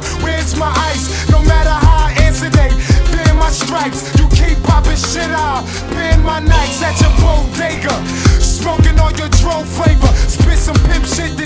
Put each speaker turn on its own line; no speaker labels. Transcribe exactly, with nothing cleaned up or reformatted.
Where's my ice? No matter how I answer, they fear my stripes. You keep popping shit out, paying my nights at your bodega, smoking on your drone flavor. Spit some pimp shit.